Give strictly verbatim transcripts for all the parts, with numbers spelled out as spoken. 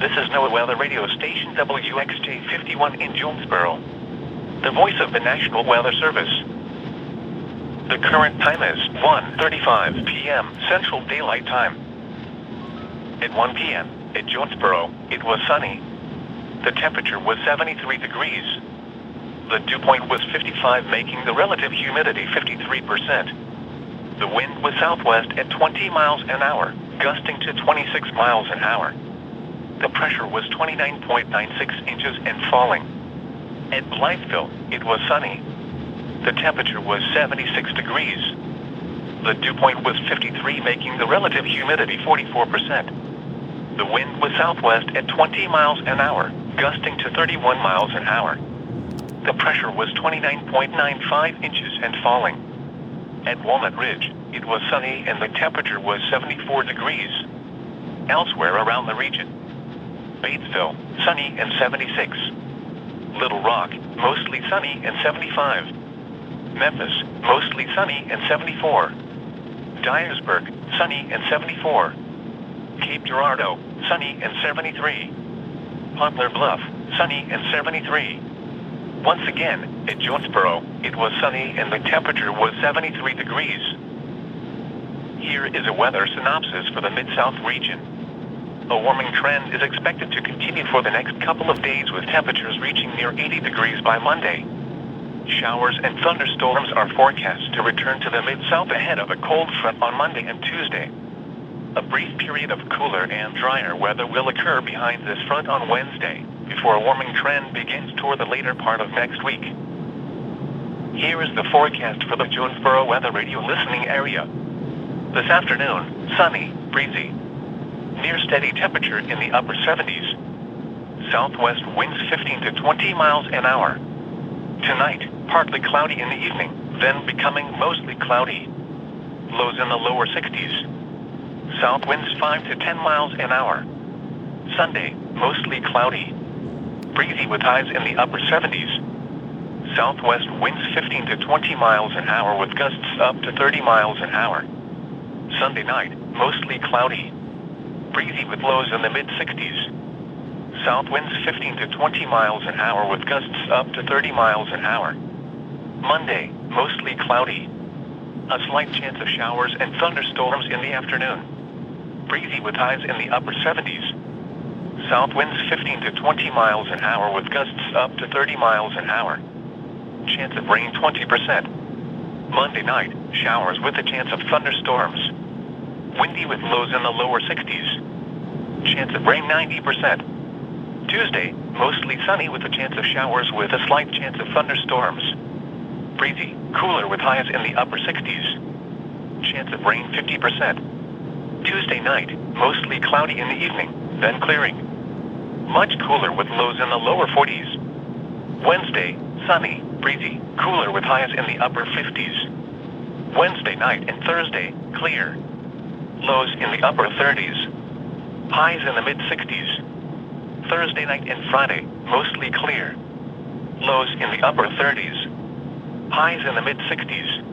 This is NOAA Weather Radio Station W X J fifty-one in Jonesboro, the voice of the National Weather Service. The current time is one thirty-five p m Central Daylight Time. At one p m at Jonesboro, it was sunny. The temperature was seventy-three degrees. The dew point was fifty-five, making the relative humidity fifty-three percent. The wind was southwest at twenty miles an hour, gusting to twenty-six miles an hour. The pressure was twenty-nine point nine six inches and falling. At Blytheville, it was sunny. The temperature was seventy-six degrees. The dew point was fifty-three, making the relative humidity forty-four percent. The wind was southwest at twenty miles an hour, gusting to thirty-one miles an hour. The pressure was twenty-nine point nine five inches and falling. At Walnut Ridge, it was sunny and the temperature was seventy-four degrees. Elsewhere around the region: Batesville, sunny and seventy-six. Little Rock, mostly sunny and seventy-five. Memphis, mostly sunny and seventy-four. Dyersburg, sunny and seventy-four. Cape Girardeau, sunny and seventy-three. Poplar Bluff, sunny and seventy-three. Once again, at Jonesboro, it was sunny and the temperature was seventy-three degrees. Here is a weather synopsis for the Mid-South region. A warming trend is expected to continue for the next couple of days, with temperatures reaching near eighty degrees by Monday. Showers and thunderstorms are forecast to return to the Mid-South ahead of a cold front on Monday and Tuesday. A brief period of cooler and drier weather will occur behind this front on Wednesday, before a warming trend begins toward the later part of next week. Here is the forecast for the Jonesboro Weather Radio listening area. This afternoon, sunny, breezy. Near steady temperature in the upper seventies. Southwest winds fifteen to twenty miles an hour. Tonight, partly cloudy in the evening, then becoming mostly cloudy. Lows in the lower sixties. South winds five to ten miles an hour. Sunday, mostly cloudy. Breezy with highs in the upper seventies. Southwest winds fifteen to twenty miles an hour with gusts up to thirty miles an hour. Sunday night, mostly cloudy. Breezy with lows in the mid-sixties. South winds fifteen to twenty miles an hour with gusts up to thirty miles an hour. Monday, mostly cloudy. A slight chance of showers and thunderstorms in the afternoon. Breezy with highs in the upper seventies. South winds fifteen to twenty miles an hour with gusts up to thirty miles an hour. Chance of rain twenty percent. Monday night, showers with a chance of thunderstorms. Windy with lows in the lower sixties. Chance of rain ninety percent. Tuesday, mostly sunny with a chance of showers with a slight chance of thunderstorms. Breezy, cooler with highs in the upper sixties. Chance of rain fifty percent. Tuesday night, mostly cloudy in the evening, then clearing. Much cooler with lows in the lower forties. Wednesday, sunny, breezy, cooler with highs in the upper fifties. Wednesday night and Thursday, clear. Lows in the upper thirties. Highs in the mid-sixties. Thursday night and Friday, mostly clear. Lows in the upper thirties. Highs in the mid-sixties.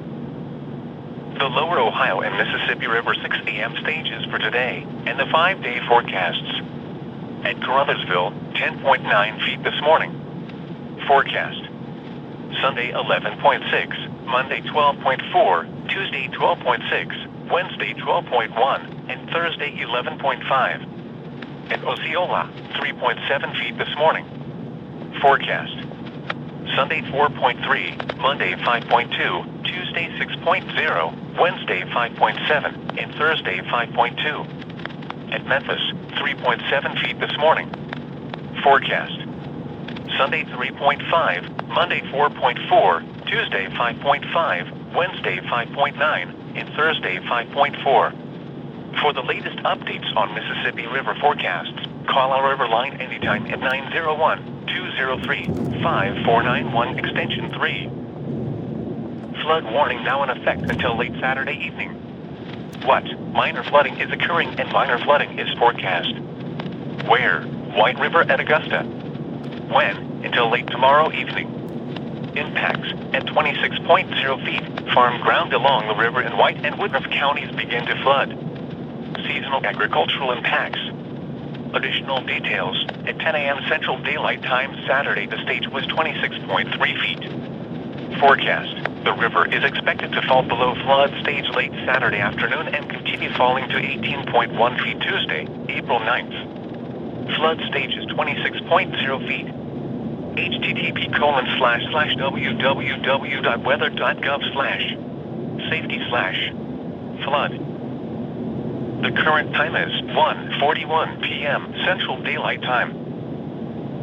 The lower Ohio and Mississippi River six a m stages for today, and the five-day forecasts. At Caruthersville, ten point nine feet this morning. Forecast. Sunday eleven point six, Monday twelve point four, Tuesday twelve point six, Wednesday twelve point one, and Thursday eleven point five. At Osceola, three point seven feet this morning. Forecast. Sunday four point three, Monday five point two, Tuesday six point zero, Wednesday five point seven, and Thursday five point two. At Memphis, three point seven feet this morning. Forecast. Sunday three point five, Monday four point four, Tuesday five point five, Wednesday five point nine, and Thursday five point four. For the latest updates on Mississippi River forecasts, call our river line anytime at nine zero one, two zero three, five four nine one extension three. Flood warning now in effect until late Saturday evening. What? Minor flooding is occurring and minor flooding is forecast. Where? White River at Augusta. When? Until late tomorrow evening. Impacts. At twenty-six point zero feet, farm ground along the river in White and Woodruff counties begin to flood. Seasonal agricultural impacts. Additional details. At ten a m Central Daylight Time Saturday, the stage was twenty-six point three feet. Forecast. The river is expected to fall below flood stage late Saturday afternoon and continue falling to eighteen point one feet Tuesday, April ninth. Flood stage is twenty-six point zero feet. H T T P colon slash slash www dot weather dot gov slash safety slash flood. The current time is one forty-one p m Central Daylight Time.